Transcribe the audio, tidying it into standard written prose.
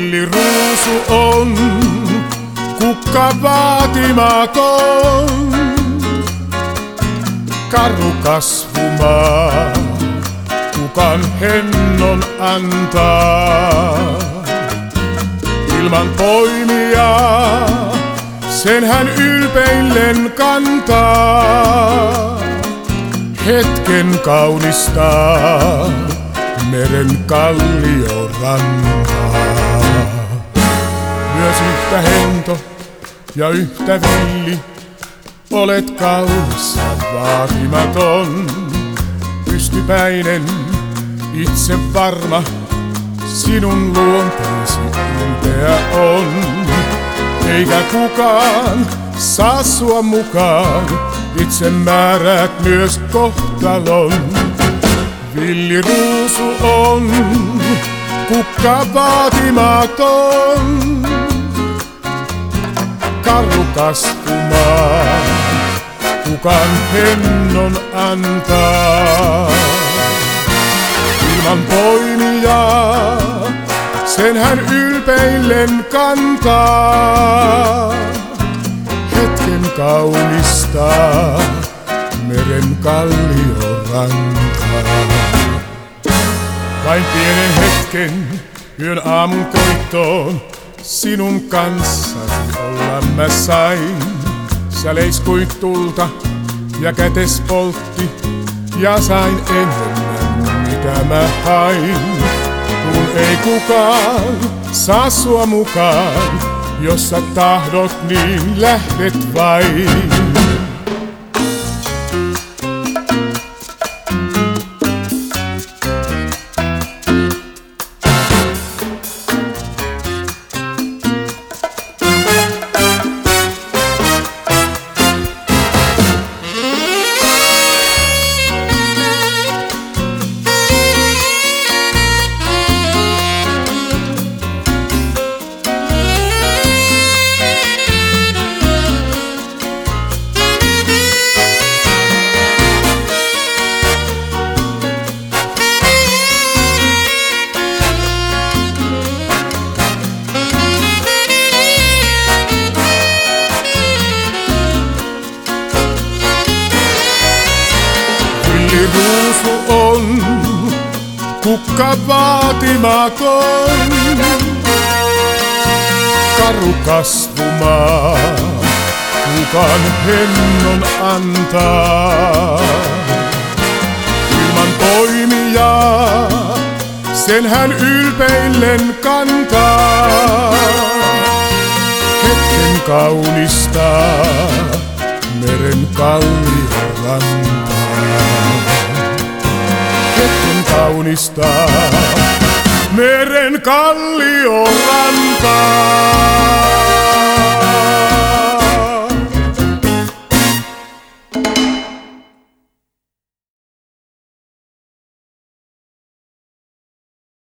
Villiruusu on kukka vaatimaton, karhu kasvumaa, kukan hennon antaa. Ilman poimijaa, sen hän ylpeillen kantaa. Hetken kaunistaa meren kalliorantaa. Myös yhtä hento ja yhtä villi, olet kaunis ja vaatimaton. Pystypäinen, itse varma, sinun luonteesi ylpeä on. Eikä kukaan saa sua mukaan, itse määräät myös kohtalon. Villiruusu on kukka vaatimaton, karhu kasvumaa, kukan hennon antaa. Ilman poimijaa, sen hän ylpeillen kantaa. Hetken kaunistaa meren kalliorantaa. Vain pienen hetken yön aamun koittoon sinun kanssasi olla mä sain. Sä leiskuit tulta ja kätes poltti ja sain enemmän mitä mä hain. Kun ei kukaan saa sua mukaan, jos sä tahdot niin lähdet vain. Villiruusu on kukka vaatimaton, karhu kasvumaa, kukan hennon antaa. Ilman poimijaa, sen hän ylpeillen kantaa. Hetken kaunistaa meren kalliorantaa. Hetken kaunistaa meren kalliorantaa.